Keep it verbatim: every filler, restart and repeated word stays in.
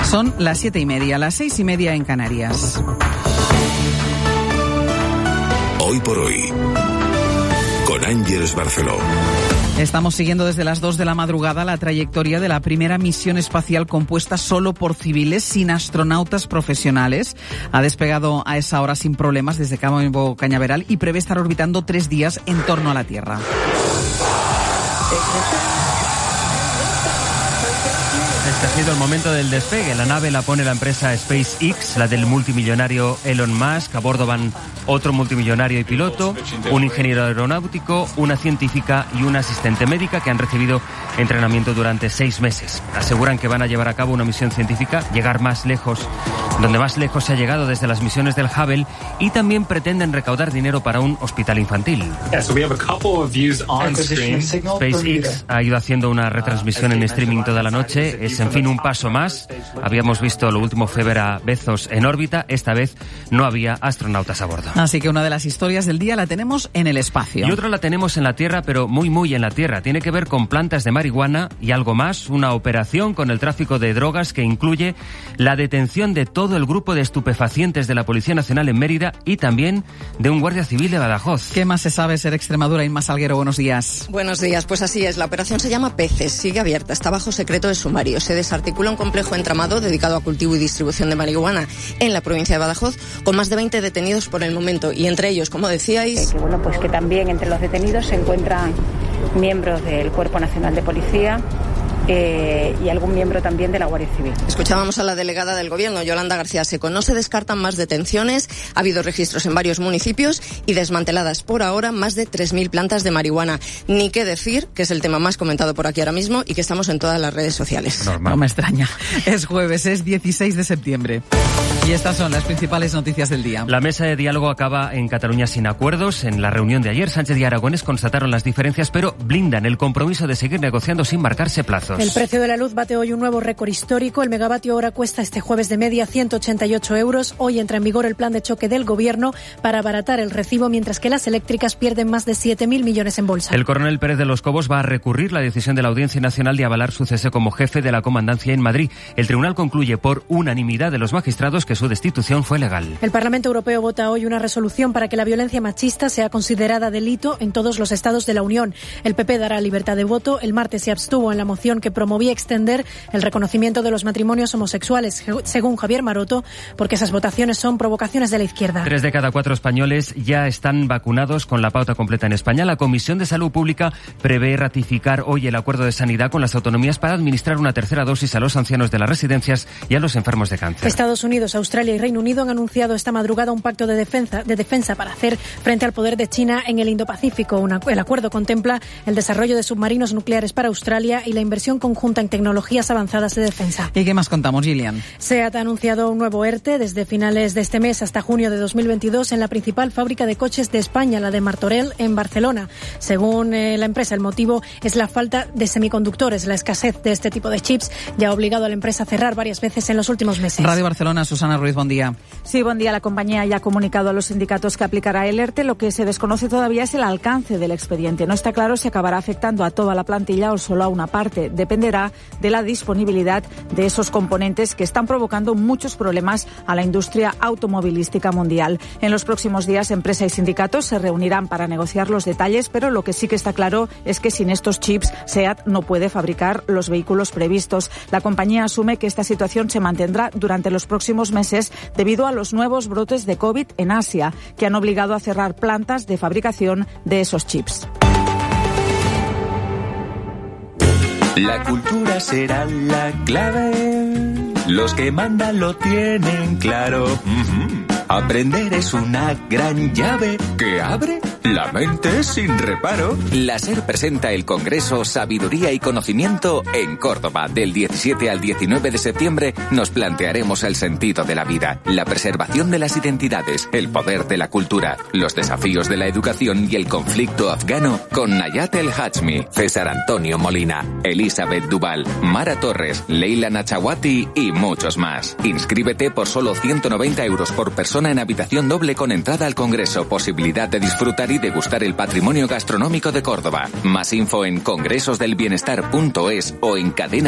Son las siete y media, las seis y media en Canarias. Hoy por hoy, con Ángeles Barceló. Estamos siguiendo desde las dos de la madrugada la trayectoria de la primera misión espacial compuesta solo por civiles, sin astronautas profesionales. Ha despegado a esa hora sin problemas desde Cabo Cañaveral y prevé estar orbitando tres días en torno a la Tierra. Este ha sido el momento del despegue. La nave la pone la empresa SpaceX, la del multimillonario Elon Musk. A bordo van otro multimillonario y piloto, un ingeniero aeronáutico, una científica y una asistente médica que han recibido entrenamiento durante seis meses. Aseguran que van a llevar a cabo una misión científica, llegar más lejos, donde más lejos se ha llegado desde las misiones del Hubble, y también pretenden recaudar dinero para un hospital infantil. SpaceX ha ido haciendo una retransmisión en streaming toda la noche. Es, en fin, un paso más. Habíamos visto lo último fue ver a Bezos en órbita. Esta vez no había astronautas a bordo. Así que una de las historias del día la tenemos en el espacio. Y otra la tenemos en la Tierra, pero muy, muy en la Tierra. Tiene que ver con plantas de marihuana y algo más. Una operación con el tráfico de drogas que incluye la detención de todo el grupo de estupefacientes de la Policía Nacional en Mérida y también de un guardia civil de Badajoz. ¿Qué más se sabe, Ser Extremadura? Inma Salguero, buenos días. Buenos días, pues así es. La operación se llama Peces, sigue abierta, está bajo secreto de sumario. Se desarticula un complejo entramado dedicado a cultivo y distribución de marihuana en la provincia de Badajoz, con más de veinte detenidos por el momento, y entre ellos, como decíais... Que, bueno, pues que también entre los detenidos se encuentran miembros del Cuerpo Nacional de Policía, Eh, y algún miembro también de la Guardia Civil. Escuchábamos a la delegada del Gobierno, Yolanda García Seco. No se descartan más detenciones, ha habido registros en varios municipios y desmanteladas por ahora más de tres mil plantas de marihuana. Ni qué decir, que es el tema más comentado por aquí ahora mismo y que estamos en todas las redes sociales. Normal. No me extraña. Es jueves, es dieciséis de septiembre. Y estas son las principales noticias del día. La mesa de diálogo acaba en Cataluña sin acuerdos. En la reunión de ayer, Sánchez y Aragonés constataron las diferencias, pero blindan el compromiso de seguir negociando sin marcarse plazos. El precio de la luz bate hoy un nuevo récord histórico. El megavatio hora cuesta este jueves de media ciento ochenta y ocho euros. Hoy entra en vigor el plan de choque del Gobierno para abaratar el recibo, mientras que las eléctricas pierden más de siete mil millones en bolsa. El coronel Pérez de los Cobos va a recurrir la decisión de la Audiencia Nacional de avalar su cese como jefe de la comandancia en Madrid. El tribunal concluye por unanimidad de los magistrados que su destitución fue legal. El Parlamento Europeo vota hoy una resolución para que la violencia machista sea considerada delito en todos los estados de la Unión. El P P dará libertad de voto. El martes se abstuvo en la moción que promovía extender el reconocimiento de los matrimonios homosexuales, según Javier Maroto, porque esas votaciones son provocaciones de la izquierda. Tres de cada cuatro españoles ya están vacunados con la pauta completa en España. La Comisión de Salud Pública prevé ratificar hoy el acuerdo de sanidad con las autonomías para administrar una tercera dosis a los ancianos de las residencias y a los enfermos de cáncer. Estados Unidos, Australia y Reino Unido han anunciado esta madrugada un pacto de defensa, de defensa para hacer frente al poder de China en el Indo-Pacífico. Una, el acuerdo contempla el desarrollo de submarinos nucleares para Australia y la inversión conjunta en tecnologías avanzadas de defensa. ¿Y qué más contamos, Gillian? SEAT ha anunciado un nuevo ERTE desde finales de este mes hasta junio de dos mil veintidós en la principal fábrica de coches de España, la de Martorell, en Barcelona. Según eh, la empresa, el motivo es la falta de semiconductores. La escasez de este tipo de chips ya ha obligado a la empresa a cerrar varias veces en los últimos meses. Radio Barcelona, Susana Ruiz, buen día. Sí, buen día. La compañía ya ha comunicado a los sindicatos que aplicará el ERTE. Lo que se desconoce todavía es el alcance del expediente. No está claro si acabará afectando a toda la plantilla o solo a una parte. Dependerá de la disponibilidad de esos componentes que están provocando muchos problemas a la industria automovilística mundial. En los próximos días, empresa y sindicatos se reunirán para negociar los detalles, pero lo que sí que está claro es que sin estos chips, SEAT no puede fabricar los vehículos previstos. La compañía asume que esta situación se mantendrá durante los próximos meses debido a los nuevos brotes de COVID en Asia, que han obligado a cerrar plantas de fabricación de esos chips. La cultura será la clave. Los que mandan lo tienen claro. Uh-huh. Aprender es una gran llave que abre la mente sin reparo. La SER presenta el Congreso Sabiduría y Conocimiento en Córdoba. Del diecisiete al diecinueve de septiembre nos plantearemos el sentido de la vida, la preservación de las identidades, el poder de la cultura, los desafíos de la educación y el conflicto afgano con Nayat El Hachmi, César Antonio Molina, Elizabeth Duval, Mara Torres, Leila Nachawati y muchos más. Inscríbete por solo ciento noventa euros por persona en habitación doble con entrada al Congreso, posibilidad de disfrutar y degustar el patrimonio gastronómico de Córdoba. Más info en congresosdelbienestar punto es o en cadena